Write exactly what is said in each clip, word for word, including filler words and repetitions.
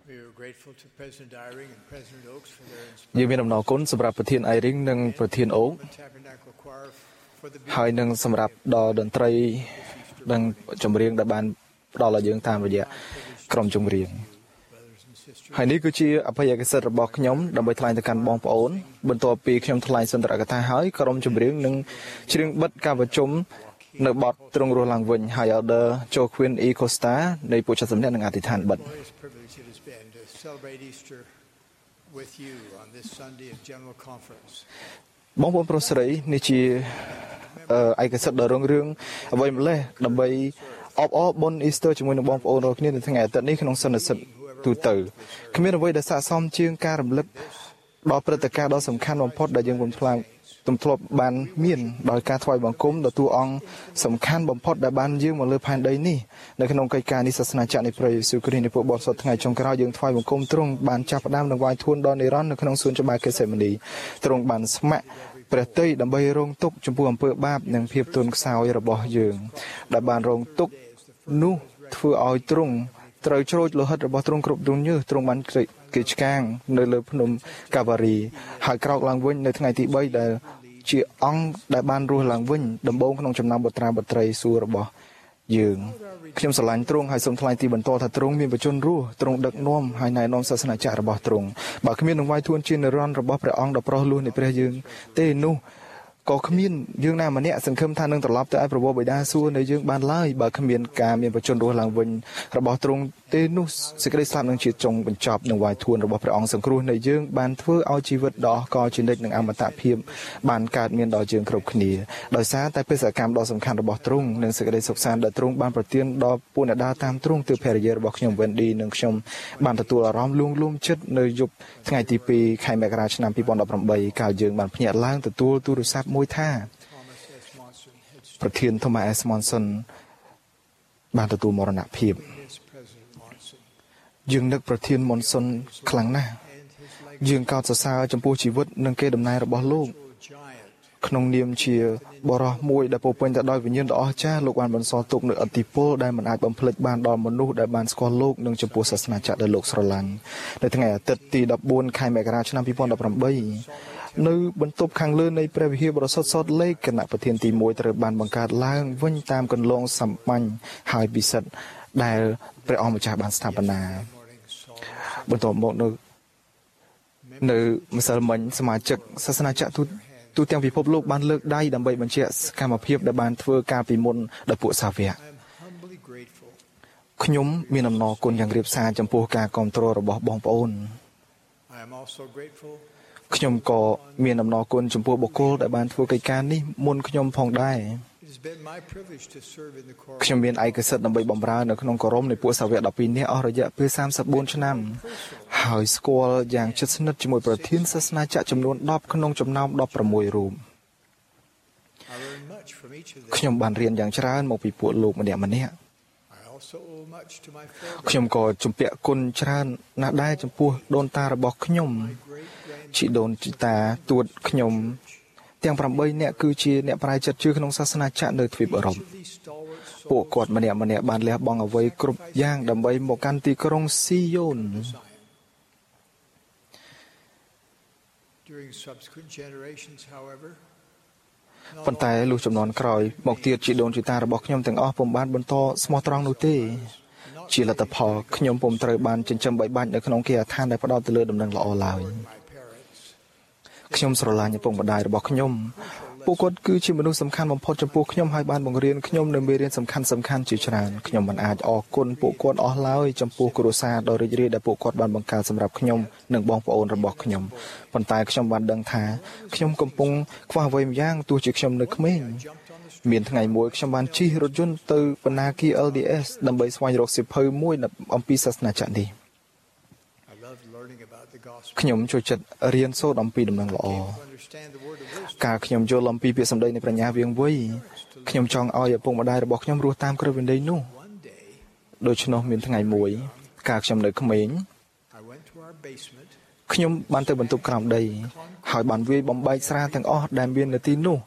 យើងមានអំណរគុណសម្រាប់ប្រធាន Iring និងប្រធាន Oak ហើយនឹងសម្រាប់ដល់តន្ត្រីនិងចម្រៀងដែលបានផ្ដល់ឲ្យយើងតាមរយៈក្រុមចម្រៀងហើយនេះគឺជាអភ័យឯកសិទ្ធិរបស់ខ្ញុំដើម្បីថ្លែងទៅកាន់បងប្អូនបន្ទាប់ពីខ្ញុំថ្លែងសន្ទរកថាហើយក្រុមចម្រៀងនឹងច្រៀងបិទការប្រជុំនៅបទទ្រង់រស់ឡើងវិញហើយ Elder Joaquin E. Costa នៃពួកចាស់សំណាក់នឹងអធិដ្ឋានបិទបងប្អូនប្រុសស្រីនេះជាឯកសិទ្ធិដ៏រុងរឿងអ្វីម្លេះដើម្បីអបអរបុណ្យ Easter ជាមួយនឹងបងប្អូនរាល់គ្នានៅថ្ងៃអាទិត្យនេះក្នុងសន្និសីទទូទៅគ្មានអ្វីដែលស័ក្តិសមជាងការរំលឹកដល់ព្រឹត្តិការណ៍ដ៏សំខាន់បំផុតដែលយើងពុំធ្លាប់ទំធ្លាប់បានមានដោយការថ្វាយបង្គំដល់តួអង្គសំខាន់បំផុតដែលបានយាងមកលើផែនដីនេះនៅក្នុងកិច្ចការនេះសាសនាចក្រនៃព្រះយេស៊ូវគ្រីស្ទនៃពួកបរិសុទ្ធថ្ងៃចុងក្រោយយើងថ្វាយបង្គំទ្រង់បានចាប់ផ្ដើមនឹងវាយធួនដល់និរន្តរ៍នៅក្នុងសួនច្បារកេសេម៉ានីទ្រង់បានស្ម័គ្រព្រះទ័យដើម្បីរងទុក្ខចំពោះអំពើបាបនិងភាពទន់ខ្សោយរបស់យើងដែលបានរងទុក្ខនោះធ្វើឲ្យទ្រង់ត្រូវច្រូចលោហិតរបស់ទ្រង់គ្រប់ទ្រង់ញើសទ្រង់បានគេឆ្កាងនៅលើភ្នំកាវ៉ារីហើយក្រោកឡើងវិញនៅថ្ងៃទី3ដែលជាអង្គដែលបានរស់ឡើងវិញដំបូងក្នុងចំណោមបុត្រាបុត្រីសួគ៌របស់យើងខ្ញុំស្រឡាញ់ទ្រង់ហើយសូមថ្លែងទីបន្ទាល់ថាទ្រង់មានបជនរស់ទ្រង់ដឹកនាំហើយណែនាំសាសនាចក្ររបស់ទ្រង់បើគ្មាននឹងវាយធួនជានិរន្តរ៍របស់ព្រះអង្គដ៏ប្រោះលោះនៃព្រះយើងទេនោះក៏គ្មានយើងណាម្នាក់សង្ឃឹមថានឹងត្រឡប់ទៅឯប្រពោះបិតាសួគ៌នៃយើងបានឡើយបើគ្មានការមានបជនរស់ឡើងវិញរបស់ទ្រង់ទេនោះសេចក្តីស្លាប់នឹងជាចុងបញ្ចប់នឹងវាយធួនរបស់ព្រះអង្គសង្គ្រោះនៃយើងបានធ្វើឲ្យជីវិតដ៏អស្ចារ្យជានិច្ចនិងអមតភាពបានកើតមានដល់យើងគ្រប់គ្នាដោយសារតែបេសកកម្មដ៏សំខាន់របស់ទ្រង់និងសេចក្តីសុខសាន្តដែលទ្រង់បានប្រទានដល់ពួកអ្នកដើរតាមទ្រង់ទើបភរិយារបស់ខ្ញុំ Wendy និងខ្ញុំបានទទួលអារម្មណ៍លួងលោមចិត្តនៅយប់ថ្ងៃទី2ខែមករាឆ្នាំ2018កាលយើងបានភ្ញាក់ឡើងទទួលទូរស័ព្ទមួយថាប្រធាន Thomas S. Monson បានទទួលមរណភាពយើងនឹកប្រធាន Monson ខ្លាំងណាស់យើងកោតសរសើរចំពោះជីវិតនិងកេរដំណែលរបស់លោកក្នុងនាមជាបរិសុទ្ធមួយដែលពោរពេញទៅដោយវិញ្ញាណដ៏អស្ចារ្យលោកបានបន្សល់ទុកនូវឥទ្ធិពលដែលមិនអាចបំភ្លេចបានដល់មនុស្សដែលបានស្គាល់លោកនិងចំពោះសាសនាចក្រដែលលោកស្រឡាញ់នៅថ្ងៃអាទិត្យទី14ខែមករាឆ្នាំ2018នៅបន្ទប់ខាងលើនៃព្រះវិហារបរិសុទ្ធសតលេខគណៈប្រធានទី1ត្រូវបានបង្កើតឡើងវិញតាមកន្លងសម្បញ្ញហើយពិសិដ្ឋដែលព្រះអង្គម្ចាស់បានស្ថាបនាបន្ទាប់មកនៅនៅម្សិលមិញសមាជិកសាសនាចក្រទូទូទាំងពិភពលោកបានលើកដៃដើម្បីបញ្ជាក់សកម្មភាពដែលបានធ្វើការពីមុនដោយពួកសាវកខ្ញុំមានអំណរគុណយ៉ាងរាបសារចំពោះការគាំទ្ររបស់បងប្អូនខ្ញុំក៏មានអំណរគុណចំពោះបុគ្គលដែលបានធ្វើកិច្ចការនេះមុនខ្ញុំផងដែរខ្ញុំមានឯកសិទ្ធិដើម្បីបម្រើនៅក្នុងគោរមនៃពួកសាវកដប់ពីរនាក់អស់រយៈពេលសាមសិបបួនឆ្នាំហើយស្គាល់យ៉ាងជិតស្និទ្ធជាមួយប្រធានសាសនាចក្រចំនួនដប់ក្នុងចំណោមដប់ប្រាំមួយរូបខ្ញុំបានរៀនយ៉ាងច្រើនមកពីពួកលោកម្នាក់ម្នាក់ខ្ញុំក៏ជំពាក់គុណច្រើនណាស់ដែរចំពោះដូនតារបស់ខ្ញុំជីដូនជីតាទួតខ្ញុំទាំងប្រាំបីនាក់គឺជាអ្នកប្រាជ្ញចិត្តជឿក្នុងសាសនាចក្រនៅទ្វីបអឺរ៉ុបពួកគាត់ម្នាក់ម្នាក់បានលះបង់អ្វីគ្រប់យ៉ាងដើម្បីមកកាន់ទីក្រុងស៊ីយ៉ូនប៉ុន្តែលុះចំនួនក្រោយមកទៀតជីដូនជីតារបស់ខ្ញុំទាំងអស់ពុំបានបន្តស្មោះត្រង់នោះទេជាលទ្ធផលខ្ញុំពុំត្រូវបានចិញ្ចឹមបីបាច់នៅក្នុងគេអាឋានដែលផ្ដោតទៅលើដំណឹងល្អឡើយខ្ញុំស្រឡាញ់ឪពុកម្ដាយរបស់ខ្ញុំពួកគាត់គឺជាមនុស្សសំខាន់បំផុតចំពោះខ្ញុំហើយបានបង្រៀនខ្ញុំនៅមេរៀនសំខាន់សំខាន់ជាច្រើនខ្ញុំមិនអាចអរគុណពួកគាត់អស់ឡើយចំពោះគ្រួសារដ៏រីករាយដែលពួកគាត់បានបង្កើតសម្រាប់ខ្ញុំនិងបងប្អូនរបស់ខ្ញុំប៉ុន្តែខ្ញុំបានដឹងថាខ្ញុំកំពុងខ្វះអ្វីម្យ៉ាងទោះជាខ្ញុំនៅក្មេងមានថ្ងៃមួយខ្ញុំបានជិះរថយន្តទៅបណ្ណាគារ L D S ដើម្បីស្វែងរកសៀវភៅមួយអំពីសាសនាចក្រនេះខ្ញុំចូលចិត្តរៀនសូត្រអំពីដំណឹងល្អការខ្ញុំយល់អំពីពាក្យសម្ដីនៃប្រាជ្ញាវាងវៃខ្ញុំចង់ឲ្យឪពុកម្ដាយរបស់ខ្ញុំរស់តាមក្រឹតវិន័យនោះដូច្នោះមានថ្ងៃមួយកាលខ្ញុំនៅក្មេងខ្ញុំបានទៅបន្ទប់ក្រោមដីហើយបានវាយបំបែកស្រាទាំងអស់ដែលមាននៅទីនោះ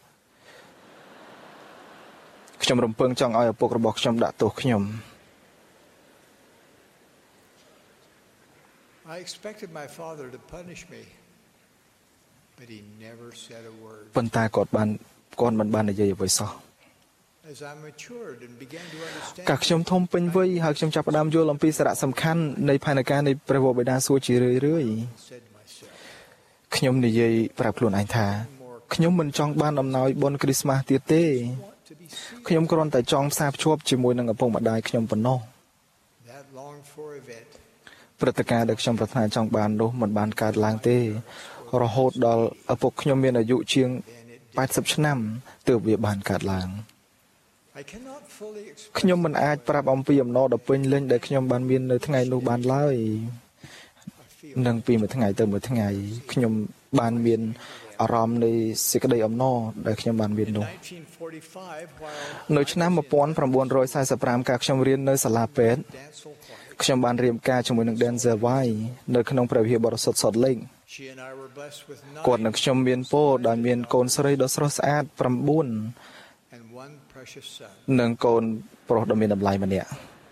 ខ្ញុំរំពឹងចង់ឲ្យឪពុករបស់ខ្ញុំដាក់ទោសខ្ញុំ I expected my father to punish me, but he never said a word. ប៉ុន្តែគាត់បានគាត់មិនបាននិយាយអ្វីសោះ As I matured and began to understand, កាលខ្ញុំធំពេញវ័យហើយខ្ញុំចាប់ផ្ដើមយល់អំពីសារៈសំខាន់នៃផែនការនៃព្រះវរបិតាសួរជារឿយៗ said to myself, ខ្ញុំនិយាយប្រាប់ខ្លួនឯងថាខ្ញុំមិនចង់បានអំណោយបុណ្យគ្រីស្មាស់ទៀតទេ want to be seen. ខ្ញុំគ្រាន់តែចង់ផ្សារភ្ជាប់ជាមួយនឹងឪពុកម្ដាយខ្ញុំប៉ុណ្ណោះ That longed for event ព្រឹត្តិការណ៍ដែលខ្ញុំប្រាថ្នាចង់បាននោះមិនបានកើតឡើងទេរហូតដល់ឪពុកខ្ញុំមានអាយុជាង แปดสิบ ឆ្នាំទើបវាបានកើតឡើង I cannot fully express ខ្ញុំមិនអាចប្រាប់អំពីអំណរដ៏ពេញលេញដែលខ្ញុំបានមាននៅថ្ងៃនោះបានឡើយ នឹងពីមួយថ្ងៃទៅមួយថ្ងៃខ្ញុំបានមានអារម្មណ៍នៃសេចក្តីអំណរដែលខ្ញុំបានមាននោះ nineteen forty-five while នៅឆ្នាំ một nghìn chín trăm bốn mươi lăm កាលខ្ញុំរៀននៅសាលាពេទ្យ Dancel White, ខ្ញុំបានរៀបការជាមួយនឹង Denzel White នៅក្នុងព្រះវិហារបរិសុទ្ធ Salt Lake she and I were blessed with គាត់ nine និងខ្ញុំមានពរដែលមានកូនស្រីដ៏ស្រស់ស្អាត 9 and one precious son. និងកូនប្រុសដ៏មានតម្លៃម្នាក់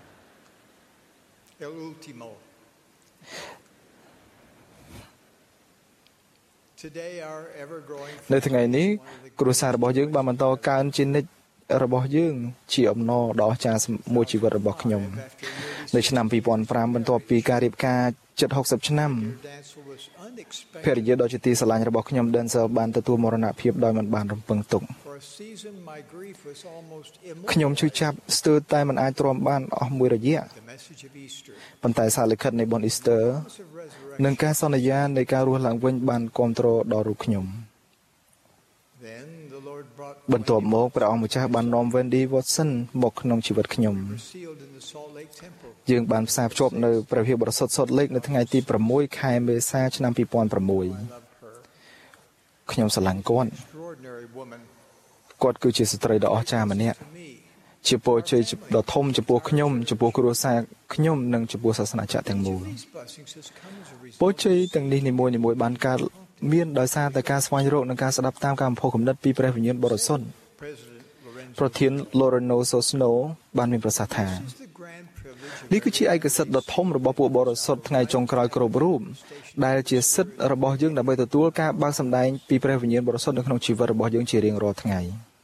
El último. Today our ever-growing នៅថ្ងៃនេះគ្រួសាររបស់យើងបានបន្តកើនជានិច្ចរបស់យើងជាអំណរដ៏អស្ចារ្យមួយជីវិតរបស់ខ្ញុំ នៅឆ្នាំ two thousand five បន្ទាប់ពីការរៀបការជិត sixty ឆ្នាំ Dancel was unexpected ភរិយាដ៏ជាទីស្រឡាញ់របស់ខ្ញុំ Denzel បានទទួលមរណភាពដោយមិនបានរំពឹងទុក for a season. My grief was almost ខ្ញុំឈឺ immovable. ចាប់ស្ទើរតែមិនអាចទ្រាំបានអស់មួយរយៈ The message of Easter, ប៉ុន្តែសារលិខិតនៃបុណ្យ Easter promise of resurrection. និងការសន្យានៃការរស់ឡើងវិញបានគាំទ្រដល់រូបខ្ញុំ Then the Lord brought បន្ទាប់មកព្រះអង្គម្ចាស់បាននាំ Wendy Watson មកក្នុងជីវិតខ្ញុំ sealed in the Salt Lake Temple. យើងបានផ្សារភ្ជាប់នៅព្រះវិហារបរិសុទ្ធ Salt Lake នៅថ្ងៃទី six ខែមេសាឆ្នាំ two thousand six I love her. ខ្ញុំស្រឡាញ់គាត់ Extraordinary woman គាត់គឺជាស្ត្រីដ៏អស្ចារ្យម្នាក់ to me. ជាពរជ័យដ៏ធំចំពោះខ្ញុំចំពោះគ្រួសារខ្ញុំនិងចំពោះសាសនាចក្រទាំងមូល These blessings has come as a ពរ result ជ័យទាំងនេះនីមួយៗបានកើតមានដោយសារតែការស្វែងរកនិងការស្ដាប់តាមការបំផុសគំនិតពីព្រះវិញ្ញាណបរិសុទ្ធ President Lorenzo. ប្រធាន Loreno Sosno បានមានប្រសាសន៍ថា This is the grand privilege of នេះគឺជាឯកសិទ្ធិដ៏ធំរបស់ពួកបរិសុទ្ធថ្ងៃចុងក្រោយគ្រប់រូបដែលជាសិទ្ធិរបស់យើងដើម្បីទទួលការបើកសម្ដែងពីព្រះវិញ្ញាណបរិសុទ្ធនៅក្នុងជីវិតរបស់យើងជារៀងរាល់ថ្ងៃ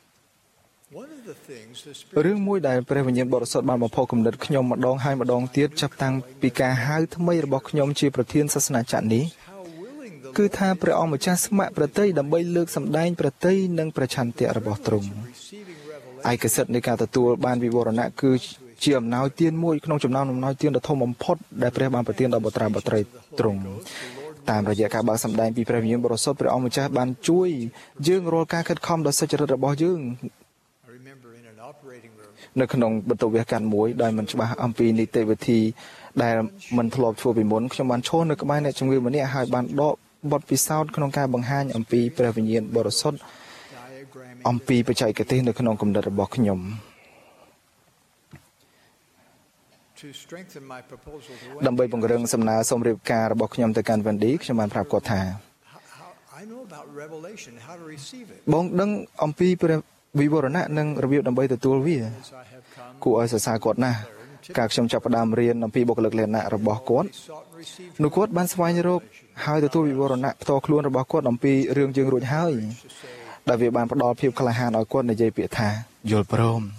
one of the things the រឿង Spirit មួយដែលព្រះវិញ្ញាណបរិសុទ្ធបានបំផុសគំនិតខ្ញុំម្ដងហើយម្ដងទៀតចាប់តាំងពីការហៅថ្មីរបស់ខ្ញុំជាប្រធានសាសនាចក្រនេះ how willing the គឺថាព្រះអង្គម្ចាស់ស្ម័គ្រប្រតិយដើម្បីលើកសម្ដែងប្រតិយនិងប្រឆន្ទៈរបស់ទ្រង់ receiving revelation ឯកសិទ្ធិនៃការទទួលបានវិវរណៈគឺជាអំណោយទានមួយក្នុងចំណោមអំណោយទានដ៏ធំបំផុតដែលព្រះបានប្រទានដល់បុត្រាបុត្រីទ្រង់តាមរយៈការបើកសម្ដែងពីព្រះវិញ្ញាណបរិសុទ្ធព្រះអង្គម្ចាស់បានជួយយើងរាល់ការខិតខំដ៏សុចរិតរបស់យើង I remember in an operating room នៅក្នុងបន្ទប់វះកាត់មួយដោយមិនច្បាស់អំពីនីតិវិធីដែលមិនធ្លាប់ធ្វើពីមុនខ្ញុំបានឈរនៅក្បែរអ្នកជំងឺម្នាក់ហើយបានដកបទពិសោធន៍ក្នុងការបង្ហាញអំពីព្រះវិញ្ញាណបរិសុទ្ធ diagramming អំពីបច្ចេកទេសនៅក្នុងគំនិតរបស់ខ្ញុំ to strengthen my proposal to ដើម្បី Wendy. ពង្រឹងសំណើសូមរៀបការរបស់ខ្ញុំទៅកាន់ Wendy ខ្ញុំបានប្រាប់គាត់ថា How, how, I know about revelation, how to receive it. បងដឹងអំពីព្រះវិវរណៈនិងរបៀបដើម្បីទទួលវា As I have come, គួរឲ្យសរសើរគាត់ណាស់ការខ្ញុំចាប់ផ្ដើមរៀនអំពីបុគ្គលិកលក្ខណៈរបស់គាត់ sought and received នោះគាត់បានស្វែងរកហើយទទួលវិវរណៈផ្ទាល់ខ្លួនរបស់គាត់អំពីរឿងយើងរួចហើយដែលវាបានផ្ដល់ភាពក្លាហានឲ្យគាត់និយាយពាក្យថាយល់ព្រម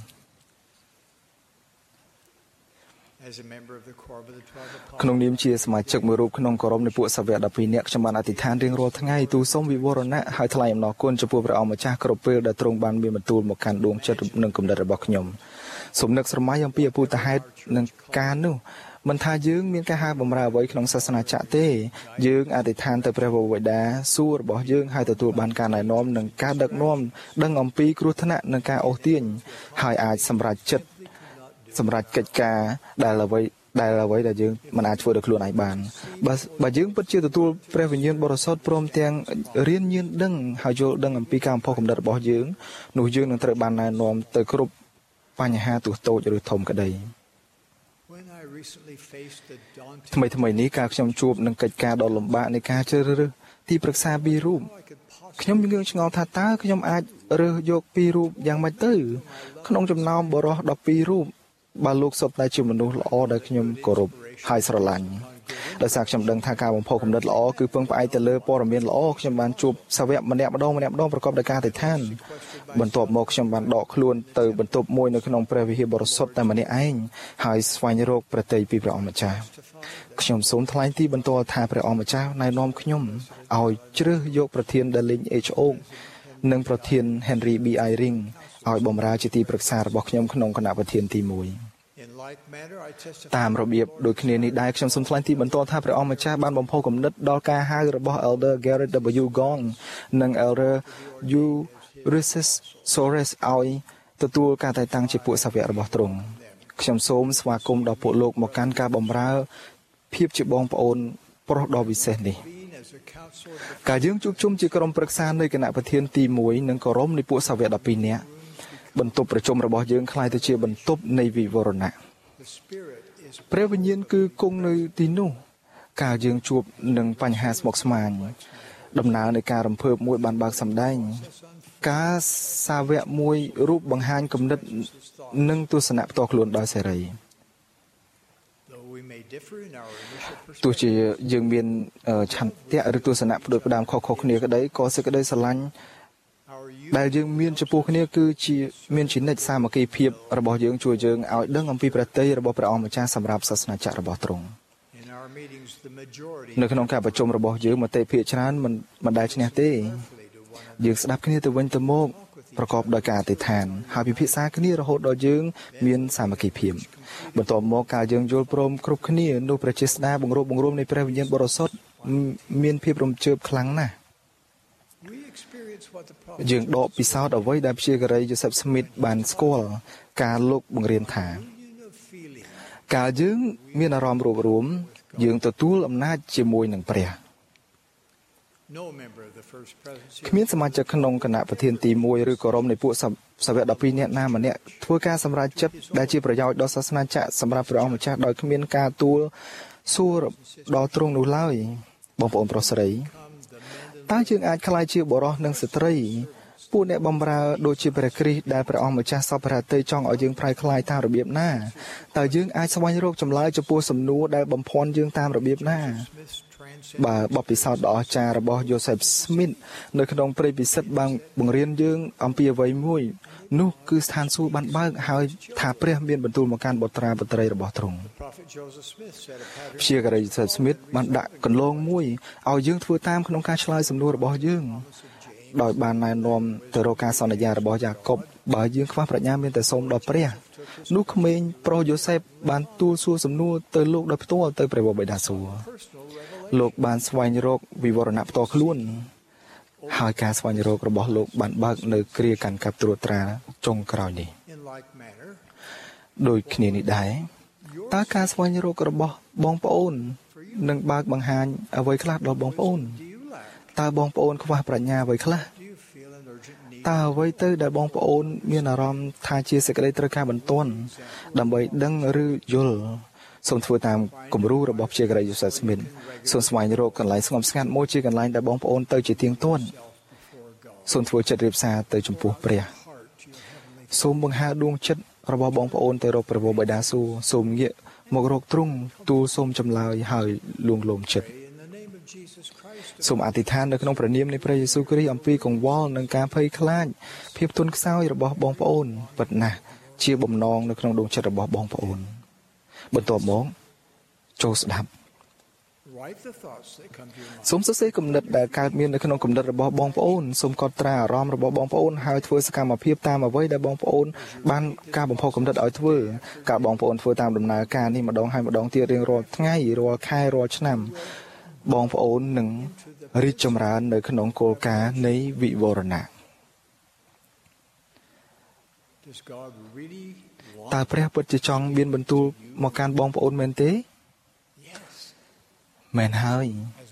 as a member of the Corps of the twelve ក្នុង apostles. នាមជាសមាជិកមួយរូបក្នុងគោរមនៃពួកសាវក twelve នាក់ខ្ញុំបានអធិដ្ឋានរៀងរាល់ថ្ងៃទូលសូមវិវរណៈហើយថ្លែងអំណរគុណចំពោះព្រះអង្គម្ចាស់គ្រប់ពេលដែលទ្រង់បានមានបន្ទូលមកកាន់ដួងចិត្តនិងគំនិតរបស់ខ្ញុំសូមនឹកស្រមៃអំពីអពុទ្ធហេតុនិងការនោះមិនថាយើងមានការហៅបម្រើអ្វីក្នុងសាសនាចក្រទេយើងអធិដ្ឋានទៅព្រះវរបិតាសួររបស់យើងហើយទទួលបានការណែនាំនិងការដឹកនាំដឹងអំពីគ្រោះថ្នាក់និងការអូសទាញហើយអាចសម្រេចចិត្តសម្រាប់កិច្ចការដែលអ្វីដែលអ្វីដែលយើងមិនអាចធ្វើដោយខ្លួនឯងបានបើបើយើងពិតជាទទួលព្រះវិញ្ញាណបរិសុទ្ធព្រមទាំងរៀនញៀនដឹងហើយយល់ដឹងអំពីការបំផុសគំនិតរបស់យើងនោះយើងនឹងត្រូវបានណែនាំទៅគ្រប់បញ្ហាទោះតូចឬធំក្តី When I recently faced the daunting ថ្មីថ្មីនេះការខ្ញុំជួបនឹងកិច្ចការដ៏លំបាកនៃការជ្រើសរើសទីប្រឹក្សាពីររូប how I could possibly ខ្ញុំងឿងឆ្ងល់ថាតើខ្ញុំអាចរើសយកពីររូបយ៉ាងម៉េចទៅក្នុងចំណោមបរិសុទ្ធ12រូបបើលោកសុទ្ធតែជាមនុស្សល្អដែលខ្ញុំគោរពហើយស្រឡាញ់ដោយសារខ្ញុំដឹងថាការបំផុសគំនិតល្អគឺពឹងផ្អែកទៅលើព័ត៌មានល្អខ្ញុំបានជួបសាវកម្នាក់ម្ដងម្នាក់ម្ដងប្រកបដោយការអធិដ្ឋានបន្ទាប់មកខ្ញុំបានដកខ្លួនទៅបន្ទប់មួយនៅក្នុងព្រះវិហារបរិសុទ្ធតែម្នាក់ឯងហើយស្វែងរកប្រតិយពីព្រះអម្ចាស់ខ្ញុំសូមថ្លែងទីបន្ទាល់ថាព្រះអម្ចាស់ណែនាំខ្ញុំឲ្យជ្រើសយកប្រធាន Darling H. Oak និងប្រធាន Henry B. Eyring ឲ្យបម្រើជាទីប្រឹក្សារបស់ខ្ញុំក្នុងគណៈប្រធានទីមួយតាមរបៀបដូចគ្នានេះដែរខ្ញុំសូមថ្លែងទីបន្ទាល់ថាព្រះអង្គម្ចាស់បានបំផុសគំនិតដល់ការហៅរបស់ Elder Garrett W. Gong និង Elder Ulysses Soares ឲ្យទទួលការតែងតាំងជាពួកសាវករបស់ទ្រង់ខ្ញុំសូមស្វាគមន៍ដល់ពួកលោកមកកាន់ការបម្រើភាពជាបងប្អូនប្រុសដ៏វិសេសនេះការយើងជួបជុំជាក្រុមប្រឹក្សានៃគណៈប្រធានទីមួយនិងគោរមនៃពួកសាវកដប់ពីរនាក់បន្ទប់ប្រជុំរបស់យើងคล้ายទៅជាបន្ទប់នៃវិវរណៈព្រះវិញ្ញាណគឺគង់នៅទីនោះការយើងជួបនឹងបញ្ហាស្មុគស្មាញដំណើរនៃការរំភើបមួយបានបើកសម្ដែងការសាវកមួយរូបបង្ហាញគំនិតនិងទស្សនៈផ្ទាល់ខ្លួនដោយសេរីទោះជាយើងមានឆន្ទៈឬទស្សនៈផ្ដួចផ្ដើមខុសៗគ្នាក្តីក៏សេចក្តីស្រឡាញ់ដែលយើងមានចំពោះគ្នាគឺជាមានជានិច្ចសាមគ្គីភាពរបស់យើងជួយយើងឲ្យដឹងអំពីប្រតិយរបស់ព្រះអង្គម្ចាស់សម្រាប់សាសនាចក្ររបស់ទ្រង់នៅក្នុងការប្រជុំរបស់យើងមតិភាគច្រើនមិនមិនដែលឈ្នះទេយើងស្ដាប់គ្នាទៅវិញទៅមកប្រកបដោយការអធិដ្ឋានហើយពិភាក្សាគ្នារហូតដល់យើងមានសាមគ្គីភាពបន្ទាប់មកការយើងយល់ព្រមគ្រប់គ្នានោះព្រះចេស្តាបង្រួបបង្រួមនៃព្រះវិញ្ញាណបរិសុទ្ធមានភាពរំជើបខ្លាំងណាស់យើងដកពិសោធន៍អ្វីដែលព្យាការី Joseph Smith បានស្គាល់ការលោកបង្រៀនថាកាលយើងមានអារម្មណ៍រួបរวมយើងទទួលអំណាចជាមួយនឹងព្រះគ្មានសមាជិកក្នុងគណៈប្រធានទីមួយឬក៏រមនៃពួកសាវកដប់ពីរនាក់ណាម្នាក់ធ្វើការសម្រេចចិត្តដែលជាប្រយោជន៍ដល់សាសនាចក្រសម្រាប់ព្រះអង្គម្ចាស់ដោយគ្មានការទូលសួរដល់ទ្រង់នោះឡើយបងប្អូនប្រុសស្រីតើយើងអាចក្លាយជាបុរសនិងស្ត្រីពួកអ្នកបម្រើដូចជាព្រះគ្រីស្ទដែលព្រះអង្គម្ចាស់សពរតីចង់ឲ្យយើងប្រែក្លាយតាមរបៀបណាតើយើងអាចស្វែងរកចម្លើយចំពោះសំណួរដែលបំភាន់យើងតាមរបៀបណាបើបទពិសោធន៍ដ៏អស្ចារ្យរបស់ Joseph Smith នៅក្នុងព្រៃពិសិដ្ឋបានបង្រៀនយើងអំពីអ្វីមួយនោះគឺស្ថានសួគ៌បានបើកហើយថាព្រះមានបន្ទូលមកកាន់បុត្រាបុត្រីរបស់ទ្រង់ព្យាការី Joseph Smith បានដាក់កន្លងមួយឲ្យយើងធ្វើតាមក្នុងការឆ្លើយសំណួររបស់យើងដោយបានណែនាំទៅរកការសន្យារបស់យ៉ាកុបបើយើងខ្វះប្រាជ្ញាមានតែសូមដល់ព្រះនោះក្មេងប្រុសយូសេបបានទូលសួរសំណួរទៅលោកដោយផ្ទាល់ទៅព្រះបិតាសួរលោកបានស្វែងរកវិវរណៈផ្ទាល់ខ្លួនហើយការស្វែងរករបស់លោកបានបើកនៅគ្រាកាន់កាប់ត្រួតត្រាចុងក្រោយនេះដោយគ្នានេះដែរតើការស្វែងរករបស់បងប្អូននឹងបើកបង្ហាញអ្វីខ្លះដល់បងប្អូនតើបងប្អូនខ្វះប្រាជ្ញាអ្វីខ្លះតើអ្វីទៅដែលបងប្អូនមានអារម្មណ៍ថាជាសេចក្តីត្រូវការបន្ទាន់ដើម្បីដឹងឬយល់សូមធ្វើតាមគំរូរបស់ព្យាការី Joseph Smith សូមស្វែងរកកន្លែងស្ងប់ស្ងាត់មួយជាកន្លែងដែលបងប្អូនទៅជាទៀងទាត់សូមធ្វើចិត្តរៀបសារទៅចំពោះព្រះសូមបង្ហើរដួងចិត្តរបស់បងប្អូនទៅរកព្រះបិតាសួរសូមងាកមករកទ្រង់ទូលសូមចម្លើយហើយលួងលោមចិត្តសូមអធិដ្ឋាននៅក្នុងព្រះនាមនៃព្រះយេស៊ូវគ្រីស្ទអំពីកង្វល់និងការភ័យខ្លាចភាពទន់ខ្សោយរបស់បងប្អូនពិតណាស់ជាបំណងនៅក្នុងដួងចិត្តរបស់បងប្អូនបន្ទាប់មកចូលស្ដាប់សូមសរសេរគំនិតដែលកើតមាននៅក្នុងគំនិតរបស់បងប្អូនសូមកត់ត្រាអារម្មណ៍របស់បងប្អូនហើយធ្វើសកម្មភាពតាមអ្វីដែលបងប្អូនបានការបំផុសគំនិតឲ្យធ្វើការបងប្អូនធ្វើតាមដំណើរការនេះម្ដងហើយម្ដងទៀតរៀងរាល់ថ្ងៃរាល់ខែរាល់ឆ្នាំបងប្អូននឹងរីកចម្រើននៅក្នុងគោលការណ៍នៃវិវរណៈតើព្រះពិតជាចង់មានបន្ទូលមកកាន់បងប្អូនមែនទេមែនហើយ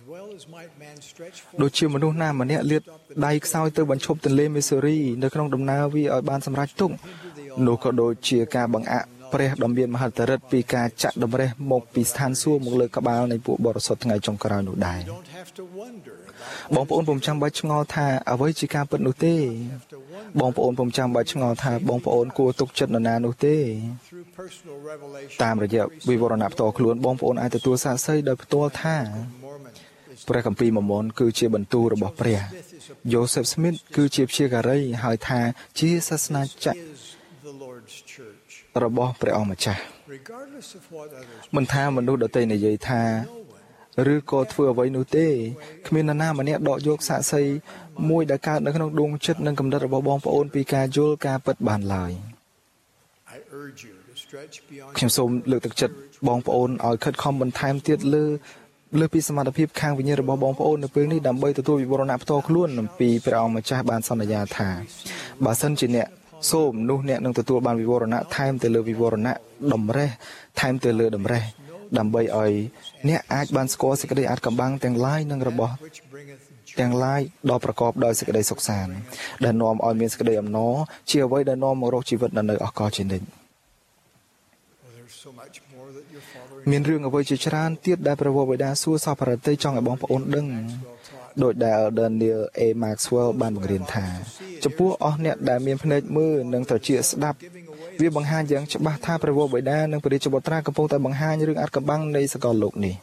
ដូចជាមនុស្សណាម្នាក់លាតដៃខ្សោយទៅបញ្ឈប់ទន្លេមីសូរីនៅក្នុងដំណើរវាឲ្យបានសម្រេចទុកនោះក៏ដូចជាការបង្អាក់ព្រះដ៏មានមហិទ្ធិឫទ្ធិពីការចាក់តម្រេះមកពីស្ថានសួគ៌មកលើក្បាលនៃពួកបរិសុទ្ធថ្ងៃចុងក្រោយនោះដែរបងប្អូនពុំចាំបាច់ឆ្ងល់ថាអ្វីជាការពិតនោះទេបងប្អូនពុំចាំបាច់ឆ្ងល់ថាបងប្អូនគួរទុកចិត្តនរណានោះទេតាមរយៈវិវរណៈផ្ទាល់ខ្លួនបងប្អូនអាចទទួលសាក្សីដោយផ្ទាល់ថាព្រះគម្ពីរម៉ូម៉ុនគឺជាបន្ទូលរបស់ព្រះយូសេហ្វស្មីតគឺជាព្យាការីហើយថាជាសាសនាចក្ររបស់ព្រះអង្គម្ចាស់មិនថាមនុស្សដទៃនិយាយថាឬក៏ធ្វើអ្វីនោះទេគ្មាននរណាម្នាក់ដកយកសាក្សីមួយដែលកើតនៅក្នុងដួងចិត្តនិងគំនិតរបស់បងប្អូនពីការយល់ការពិតបានឡើយខ្ញុំសូមលើកទឹកចិត្តបងប្អូនឲ្យខិតខំបន្ថែមទៀតលើលើពីសមត្ថភាពខាងវិញ្ញាណរបស់បងប្អូននៅពេលនេះដើម្បីទទួលវិវរណៈផ្ទាល់ខ្លួនអំពីព្រះអង្គម្ចាស់បានសន្យាថាបើសិនជាអ្នកសូមនោះអ្នកនឹងទទួលបានវិវរណៈថែមទៅលើវិវរណៈតម្រេះថែមទៅលើតម្រេះដើម្បីឲ្យអ្នកអាចបានស្គាល់សេចក្តីអាថ៌កំបាំងទាំងឡាយនិងរបស់ទាំងឡាយដ៏ប្រកបដោយសេចក្តីសុខសាន្តដែលនាំឲ្យមានសេចក្តីអំណរជាអ្វីដែលនាំមករកជីវិតនៅអកលជានិច្ចមានរឿងអ្វីជាច្រើនទៀតដែលព្រះវរបិតាសួរសពរតីចង់ឲ្យបងប្អូនដឹងដោយដែល Daniel A. Maxwell បានបង្រៀនថាចំពោះអស់អ្នកដែលមានភ្នែកមើលនិងត្រចៀកស្ដាប់វាបង្ហាញយ៉ាងច្បាស់ថាព្រះវរបិតានិងព្រះរាជបុត្រាកំពុងតែបង្ហាញរឿងអាថ៌កំបាំងនៃសកលលោកនេះ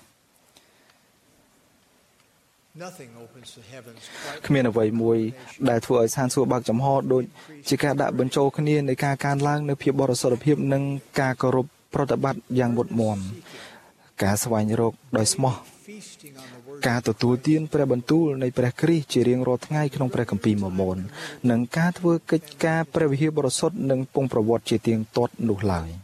គ្មានអ្វីមួយដែលធ្វើឲ្យស្ថានសួគ៌បើកចំហដូចជាការដាក់បញ្ចូលគ្នានៃការកើនឡើងនៅភាពបរិសុទ្ធភាពនិងការគោរពប្រតិបត្តិយ៉ាងមុតមាំការស្វែងរកដោយស្មោះការទទួលទានព្រះបន្ទូលនៃព្រះគ្រីស្ទជារៀងរាល់ថ្ងៃក្នុងព្រះគម្ពីរម៉ូម៉ុននិងការធ្វើកិច្ចការព្រះវិហារបរិសុទ្ធនិងពងប្រវត្តិជាទៀងទាត់នោះឡើយ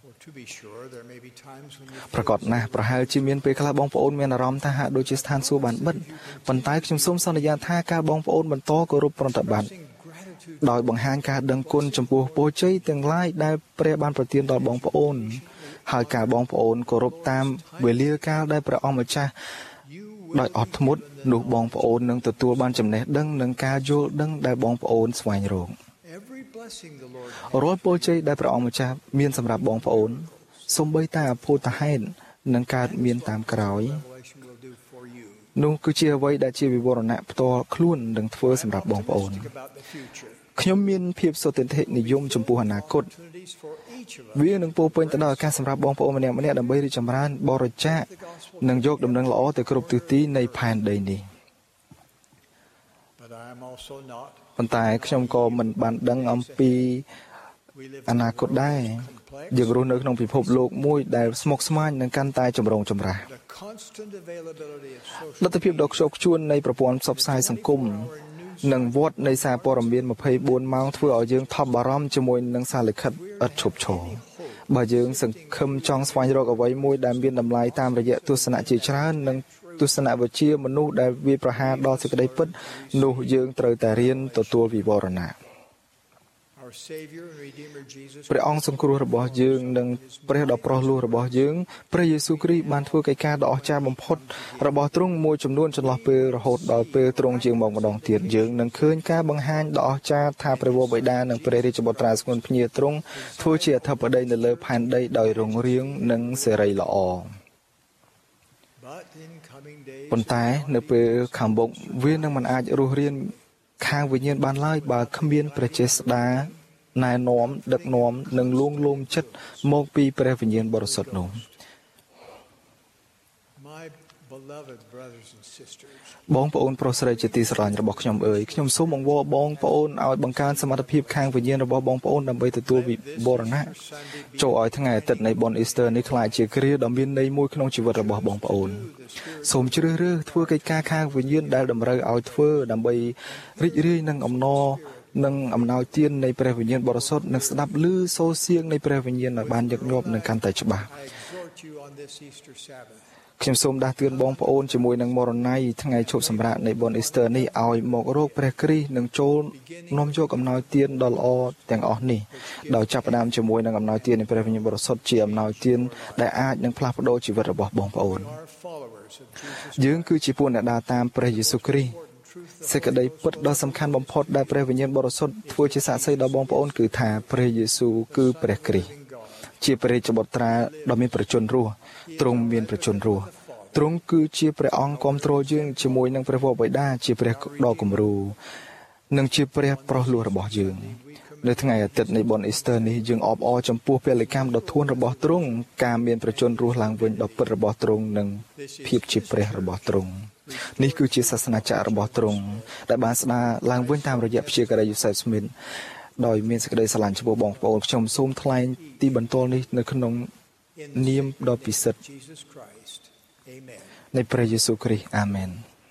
ប្រកបណាស់ប្រហែលជាមានពេលខ្លះបងប្អូនមានអារម្មណ៍ថាហាក់ដូចជាស្ថានសួគ៌បានបិទប៉ុន្តែខ្ញុំសូមសន្យាថាការបងប្អូនបន្តគោរពប្រតិបត្តិដោយបង្ហាញការដឹងគុណចំពោះពរជ័យទាំងឡាយដែលព្រះបានប្រទានដល់បងប្អូនហើយការបងប្អូនគោរពតាមវេលាកាលដែលព្រះអង្គម្ចាស់ដោយអត់ធ្មត់នោះបងប្អូននឹងទទួលបានចំណេះដឹងនិងការយល់ដឹងដែលបងប្អូនស្វែងរករាល់ពរជ័យដែលព្រះអង្គម្ចាស់មានសម្រាប់បងប្អូនសូម្បីតែអភូតហេតុនឹងកើតមានតាមក្រោយនោះគឺជាអ្វីដែលជាវិវរណៈផ្ទាល់ខ្លួននឹងធ្វើសម្រាប់បងប្អូនខ្ញុំមានភាពសុទិដ្ឋិនិយមចំពោះអនាគតវានឹងពោពេញទៅដោយឱកាសសម្រាប់បងប្អូនម្នាក់ៗដើម្បីរីកចម្រើនបរិច្ចាគនិងយកដំណឹងល្អទៅគ្រប់ទិសទីនៃផែនដីនេះប៉ុន្តែខ្ញុំក៏មិនបានដឹងអំពីអនាគតដែរយើងរស់នៅក្នុងពិភពលោកមួយដែលស្មុគស្មាញនិងកាន់តែចម្រូងចម្រាសលទ្ធភាពដ៏ខ្ជាប់ខ្ជួននៃប្រព័ន្ធផ្សព្វផ្សាយសង្គមនិងវត្តនៃសារព័ត៌មានម្ភៃបួនម៉ោងធ្វើឲ្យយើងថប់បារម្ភជាមួយនឹងសារលិខិតឥតឈប់ឈរបើយើងសង្ឃឹមចង់ស្វែងរកអ្វីមួយដែលមានតម្លៃតាមរយៈទស្សនៈជាច្រើននិងទស្សនវិជ្ជាមនុស្សដែលវាប្រហារដល់សេចក្តីពិតនោះយើងត្រូវតែរៀនទទួលវិវរណៈព្រះអង្គសង្គ្រោះរបស់យើងនិងព្រះដ៏ប្រោះលោះរបស់យើងព្រះយេស៊ូវគ្រីស្ទបានធ្វើកិច្ចការដ៏អស្ចារ្យបំផុតរបស់ទ្រង់មួយចំនួនចន្លោះពេលរហូតដល់ពេលទ្រង់ជាងមកម្ដងទៀតយើងនឹងឃើញការបង្ហាញដ៏អស្ចារ្យថាព្រះវរបិតានិងព្រះរាជបុត្រាស្ងួនភ្ញាទ្រង់ធ្វើជាអធិបតីនៅលើផែនដីដោយរុងរឿងនិងសេរីល្អប៉ុន្តែនៅពេលខាងមុខវានឹងមិនអាចរស់រានខាងវិញ្ញាណបានឡើយបើគ្មានព្រះចេស្តាណែនាំដឹកនាំនិងលួងលោមចិត្តមកពីព្រះវិញ្ញាណបរិសុទ្ធនោះបងប្អូនប្រុសស្រីជាទីស្រឡាញ់របស់ខ្ញុំអើយខ្ញុំសូមអង្វរបងប្អូនឲ្យបង្កើនសមត្ថភាពខាងវិញ្ញាណរបស់បងប្អូនដើម្បីទទួលវិវរណៈចូលឲ្យថ្ងៃអាទិត្យនៃបុណ្យអ៊ីស្ទ័រនេះក្លាយជាគ្រាដ៏មានន័យមួយក្នុងជីវិតរបស់បងប្អូនសូមជ្រើសរើសធ្វើកិច្ចការខាងវិញ្ញាណដែលតម្រូវឲ្យធ្វើដើម្បីរីករាយនឹងអំណរនិងអំណោយទាននៃព្រះវិញ្ញាណបរិសុទ្ធនិងស្ដាប់ឮសូរសៀងនៃព្រះវិញ្ញាណឲ្យបានញឹកញាប់និងកាន់តែច្បាស់ខ្ញុំសូមដាស់តឿនបងប្អូនជាមួយនឹងមរណ័យថ្ងៃឈប់សម្រាកនៃបុណ្យអ៊ីស្ទ័រនេះឲ្យមករកព្រះគ្រីស្ទនិងចូលនាំយកអំណោយទានដ៏ល្អទាំងអស់នេះដោយចាប់ផ្ដើមជាមួយនឹងអំណោយទាននៃព្រះវិញ្ញាណបរិសុទ្ធជាអំណោយទានដែលអាចនឹងផ្លាស់ប្ដូរជីវិតរបស់បងប្អូនយើងគឺជាពួកអ្នកដើរតាមព្រះយេស៊ូវគ្រីស្ទសេចក្តីពិតដ៏សំខាន់បំផុតដែលព្រះវិញ្ញាណបរិសុទ្ធធ្វើជាសាក្សីដល់បងប្អូនគឺថាព្រះយេស៊ូវគឺព្រះគ្រីស្ទជាព្រះរាជបុត្រាដ៏មានប្រជញ្ញរស់ទ្រង់មានប្រជញ្ញរស់ទ្រង់គឺជាព្រះអង្គគ្រប់គ្រងយើងជាមួយនឹងព្រះវរបិតាជាព្រះដ៏គំរូនិងជាព្រះប្រុសលោះរបស់យើងនៅថ្ងៃអាទិត្យនៃបុណ្យអ៊ីស្ទ័រនេះយើងអបអរចំពោះពលកម្មដ៏ធួនរបស់ទ្រង់ការមានប្រជញ្ញរស់ឡើងវិញដ៏ពិតរបស់ទ្រង់និងភាពជាព្រះរបស់ទ្រង់នេះគឺជាសាសនាចក្ររបស់ទ្រង់ដែលបានស្ដារឡើងវិញតាមរយៈព្យាការីយូសេហ្វស្មីតដោយមានសេចក្តីស្រឡាញ់ចំពោះបងប្អូនខ្ញុំសូមថ្លែងទីបន្ទាល់នេះនៅក្នុងនាមដ៏ពិសិដ្ឋនៃព្រះយេស៊ូវគ្រីស្ទអាមែន